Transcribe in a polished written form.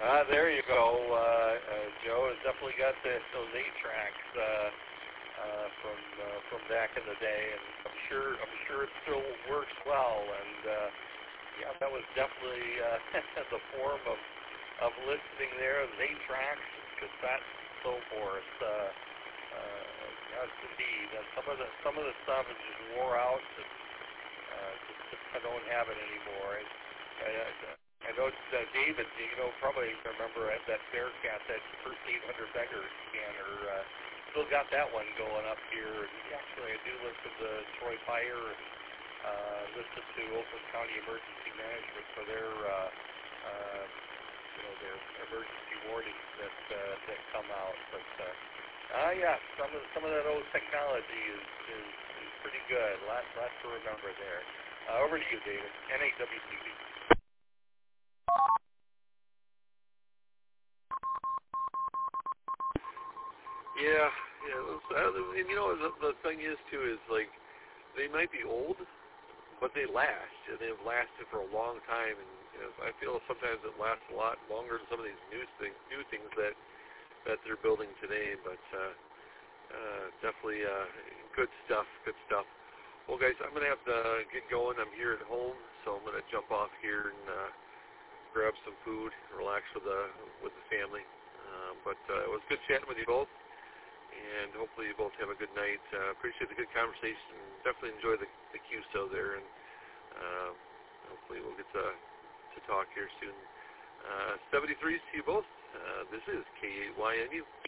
There you go. Joe has definitely got those 8-tracks from back in the day, and I'm sure it still works well. And yeah, that was definitely the form of listening there. The 8-tracks, cassettes, so forth. Yes, indeed. And some of the stuff is just wore out. I don't have it anymore. I know David, probably remember at that Bearcat, that first 800 beggar scanner. Still got that one going up here. Actually, I do listen to Troy Fire and listen to Oakland County Emergency Management for their their emergency warnings that come out. But yeah, some of that old technology is pretty good. Lots to remember there. Over to you, David. NAWCB. Yeah. And the thing is too is like they might be old, but they last, and they've lasted for a long time. And I feel sometimes it lasts a lot longer than some of these new things that they're building today. But definitely good stuff. Well, guys, I'm gonna have to get going. I'm here at home, so I'm gonna jump off here and grab some food, relax with the family. But it was good chatting with you both. And hopefully you both have a good night. Appreciate the good conversation. Definitely enjoy the QSO there, and hopefully we'll get to talk here soon. 73s to you both. This is K8YNU.